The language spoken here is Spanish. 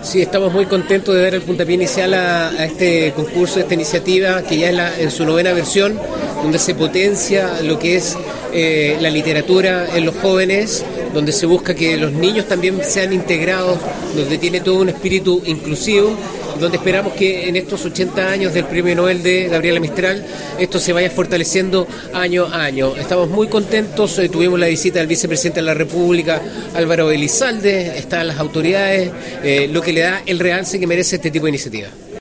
Sí, estamos muy contentos de dar el puntapié inicial a este concurso, a esta iniciativa que ya es en su 9ª versión, donde se potencia lo que es la literatura en los jóvenes, donde se busca que los niños también sean integrados, donde tiene todo un espíritu inclusivo, donde esperamos que en estos 80 años del Premio Nobel de Gabriela Mistral esto se vaya fortaleciendo año a año. Estamos muy contentos, tuvimos la visita del vicepresidente de la República, Álvaro Elizalde, están las autoridades, lo que le da el realce que merece este tipo de iniciativa.